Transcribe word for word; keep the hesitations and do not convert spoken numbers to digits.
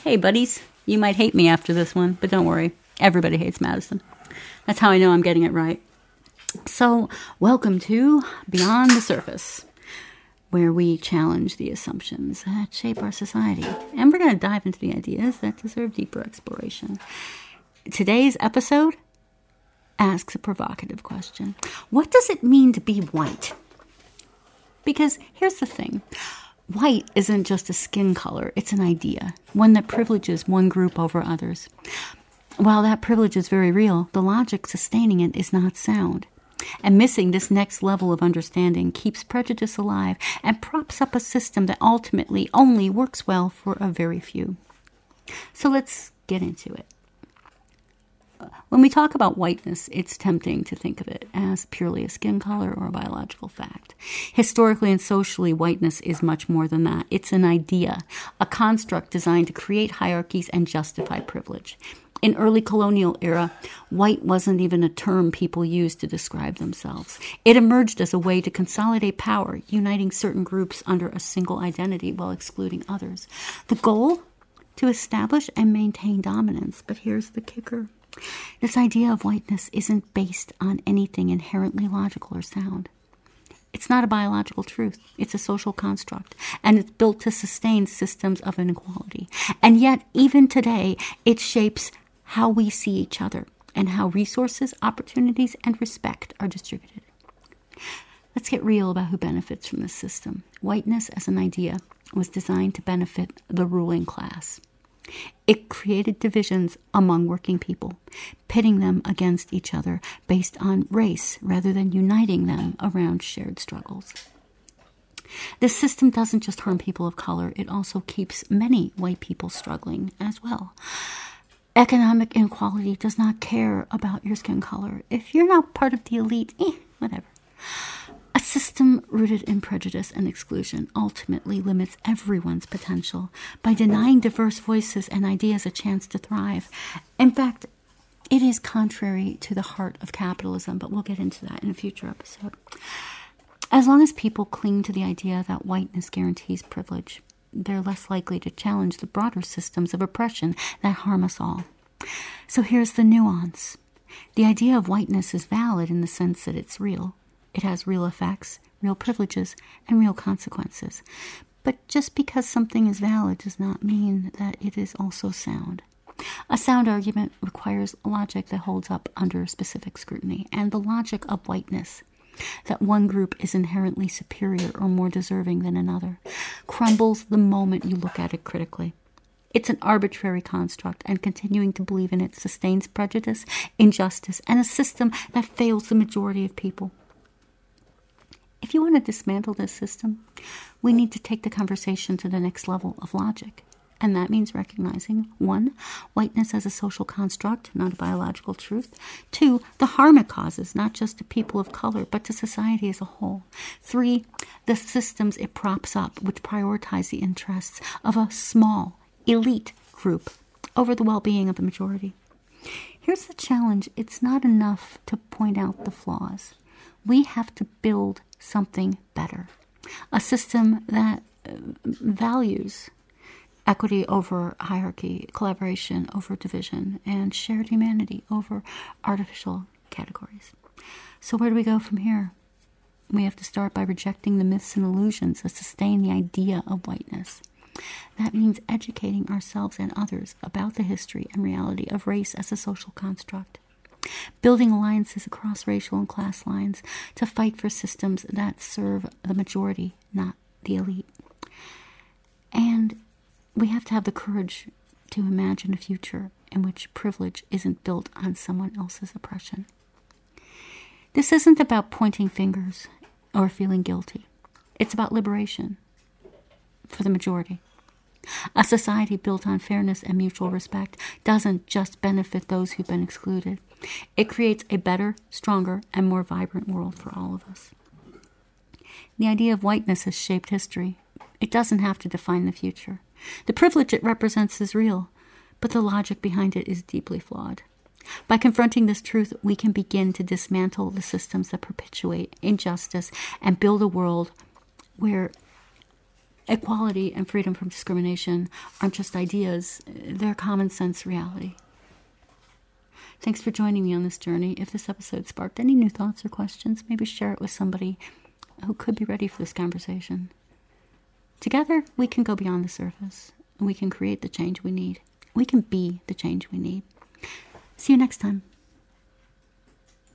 Hey, buddies. You might hate me after this one, but don't worry. Everybody hates Madison. That's how I know I'm getting it right. So, welcome to Beyond the Surface, where we challenge the assumptions that shape our society. And we're going to dive into the ideas that deserve deeper exploration. Today's episode asks a provocative question. What does it mean to be white? Because here's the thing. White isn't just a skin color, it's an idea, one that privileges one group over others. While that privilege is very real, the logic sustaining it is not sound. And missing this next level of understanding keeps prejudice alive and props up a system that ultimately only works well for a very few. So let's get into it. When we talk about whiteness, it's tempting to think of it as purely a skin color or a biological fact. Historically and socially, whiteness is much more than that. It's an idea, a construct designed to create hierarchies and justify privilege. In early colonial era, white wasn't even a term people used to describe themselves. It emerged as a way to consolidate power, uniting certain groups under a single identity while excluding others. The goal? To establish and maintain dominance. But here's the kicker. This idea of whiteness isn't based on anything inherently logical or sound. It's not a biological truth. It's a social construct, and it's built to sustain systems of inequality. And yet, even today, it shapes how we see each other and how resources, opportunities, and respect are distributed. Let's get real about who benefits from this system. Whiteness as an idea was designed to benefit the ruling class. It created divisions among working people, pitting them against each other based on race rather than uniting them around shared struggles. This system doesn't just harm people of color, it also keeps many white people struggling as well. Economic inequality does not care about your skin color. If you're not part of the elite, eh, whatever. A system rooted in prejudice and exclusion ultimately limits everyone's potential by denying diverse voices and ideas a chance to thrive. In fact, it is contrary to the heart of capitalism, but we'll get into that in a future episode. As long as people cling to the idea that whiteness guarantees privilege, they're less likely to challenge the broader systems of oppression that harm us all. So here's the nuance. The idea of whiteness is valid in the sense that it's real. It has real effects, real privileges, and real consequences. But just because something is valid does not mean that it is also sound. A sound argument requires logic that holds up under specific scrutiny, and the logic of whiteness, that one group is inherently superior or more deserving than another, crumbles the moment you look at it critically. It's an arbitrary construct, and continuing to believe in it sustains prejudice, injustice, and a system that fails the majority of people. If you want to dismantle this system, we need to take the conversation to the next level of logic. And that means recognizing, one, whiteness as a social construct, not a biological truth. Two, the harm it causes, not just to people of color, but to society as a whole. Three, the systems it props up, which prioritize the interests of a small, elite group over the well-being of the majority. Here's the challenge. It's not enough to point out the flaws. We have to build something better. A system that uh, values equity over hierarchy, collaboration over division, and shared humanity over artificial categories. So where do we go from here? We have to start by rejecting the myths and illusions that sustain the idea of whiteness. That means educating ourselves and others about the history and reality of race as a social construct. Building alliances across racial and class lines to fight for systems that serve the majority, not the elite. And we have to have the courage to imagine a future in which privilege isn't built on someone else's oppression. This isn't about pointing fingers or feeling guilty. It's about liberation for the majority. A society built on fairness and mutual respect doesn't just benefit those who've been excluded. It creates a better, stronger, and more vibrant world for all of us. The idea of whiteness has shaped history. It doesn't have to define the future. The privilege it represents is real, but the logic behind it is deeply flawed. By confronting this truth, we can begin to dismantle the systems that perpetuate injustice and build a world where equality and freedom from discrimination aren't just ideas, they're common sense reality. Thanks for joining me on this journey. If this episode sparked any new thoughts or questions, maybe share it with somebody who could be ready for this conversation. Together, we can go beyond the surface, and we can create the change we need. We can be the change we need. See you next time.